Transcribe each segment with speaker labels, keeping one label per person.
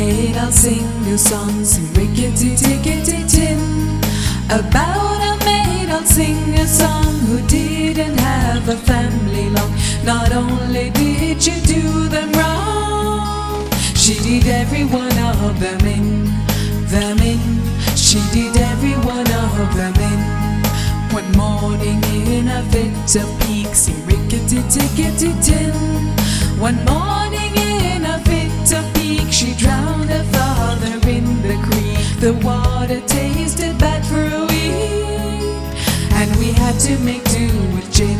Speaker 1: Tonight I'll sing a song, sing rickety-tickety-tin. About a maid I'll sing a song who didn't have a family long. Not only did she do them wrong, she did every one of them in. She did every one of them in. One morning in a fit of pique, sing rickety-tickety-tin. One morning in a fit of pique, she drowned her father in the creek. The water tasted bad for a week, and we had to make do with gin,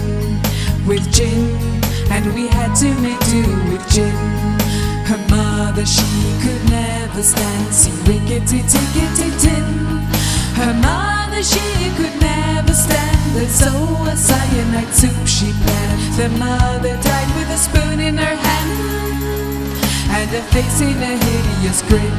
Speaker 1: and we had to make do with gin. Her mother, she could never stand, sing rickety-tickety-tin. Her mother, she could never stand, and so a cyanide soup she planned. The mother died with a spoon in her hand, and her face in a hideous grin,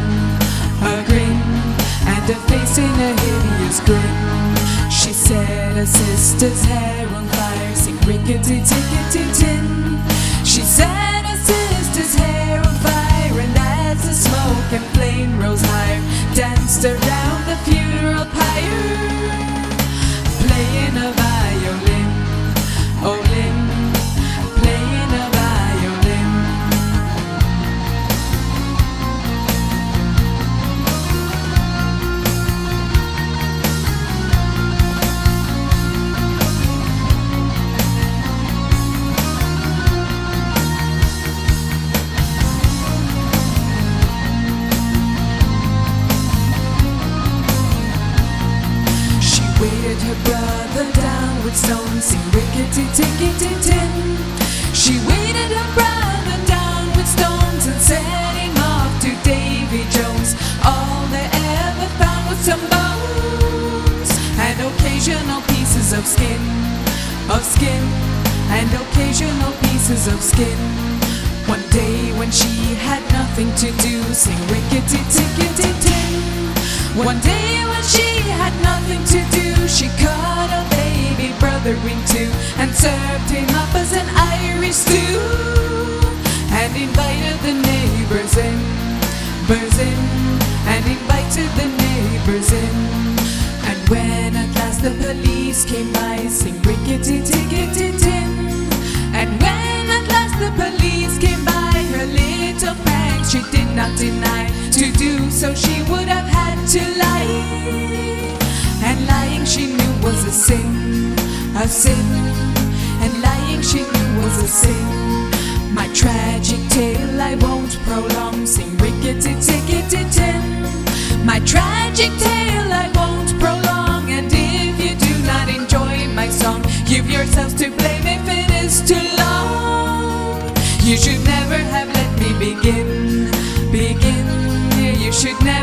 Speaker 1: and her face in a hideous grin. She set her sister's hair on fire, sing rickety-tickety-tin. She set her sister's hair on fire, and as the smoke and flame rose higher, danced around the funeral pyre, playing a violin, oh Lynn, playing a violin. Weighted her brother down with stones, sing rickety-tickety-tin. She weighted her brother down with stones and set him off to Davy Jones. All they ever found was some bones and occasional pieces of skin, and occasional pieces of skin. One day when she had nothing to do, sing rickety-tickety-tin. One day when she had nothing to do, she cut her baby brother in two and served him up as an Irish stew, and invited the neighbors in, and invited the neighbors in. And when at last the police came by, sing rickety-tickety-tin. And when at last the police came by, her little pranks she did not deny. To do so she would have had to lie, and lying she knew was a sin, and lying she knew was a sin. My tragic tale I won't prolong, sing rickety-tickety-tin. My tragic tale I won't prolong, and if you do not enjoy my song, give yourselves to blame if it is too long. You should never have let me begin. You should never